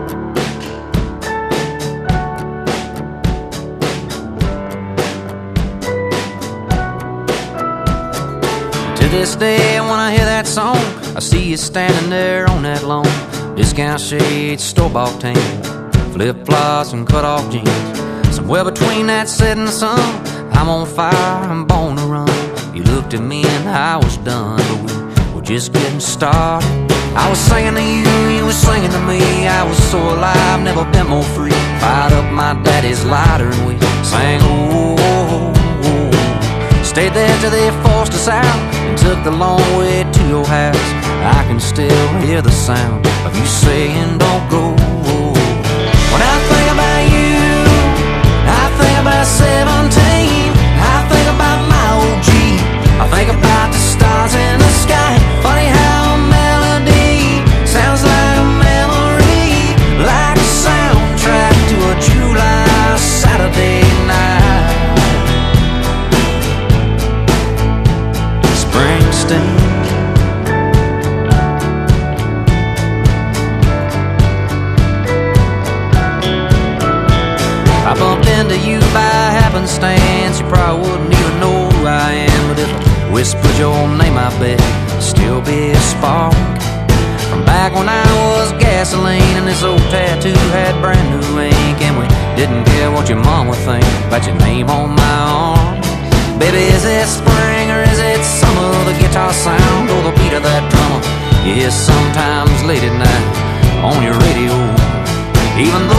To this day, when I hear that song, I see you standing there on that lawn. Discount shades, store-bought tan, flip-flops and cut-off jeans. Somewhere between that setting sun, I'm on fire, I'm born to run. You looked at me and I was done, but we were just getting started. I was singing to you, you were singing to me. I was so alive, never been more free. Fired up my daddy's lighter and we sang, oh, oh, oh. Stayed there till they forced us out and took the long way to your house. I can still hear the sound of you saying, don't go. When I think about you, I think about 17. I think about my old Jeep. I think about the stars in the sky. Funny how a melody sounds like a memory, like a soundtrack to a July Saturday night. Springsteen. I bumped into you by happenstance. You probably wouldn't even know who I am, but if I whispered your name, I bet it'd still be a spark. From back when I was gasoline and this old tattoo had brand new ink, and we didn't care what your mom would think about your name on my arm. Baby, is it spring or is it summer? The guitar sound or the beat of that drummer you hear sometimes late at night on your radio. Even though